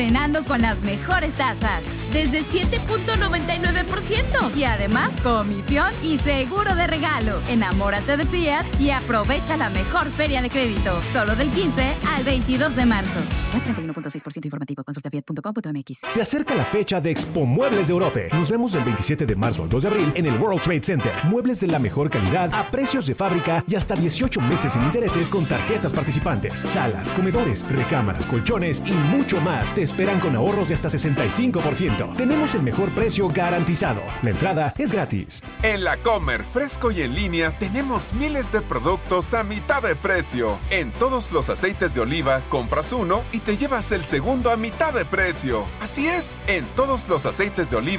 Cenando con las mejores tasas, desde 7.99%. Y además, comisión y seguro de regalo. Enamórate de Fiat y aprovecha la mejor feria de crédito. Solo del 15 al 22 de marzo. Más 31.6% informativo. Consulta fiat.com.mx. Se acerca la fecha de Expo Muebles de Europe. Nos vemos del 27 de marzo al 2 de abril en el World Trade Center. Muebles de la mejor calidad a precios de fábrica y hasta 18 meses sin intereses con tarjetas participantes. Salas, comedores, recámaras, colchones y mucho más te esperan con ahorros de hasta 65%. Tenemos el mejor precio garantizado. La entrada es gratis. En La Comer, fresco y en línea, tenemos miles de productos a mitad de precio. En todos los aceites de oliva, compras uno y te llevas el segundo a mitad de precio. Así es, en todos los aceites de oliva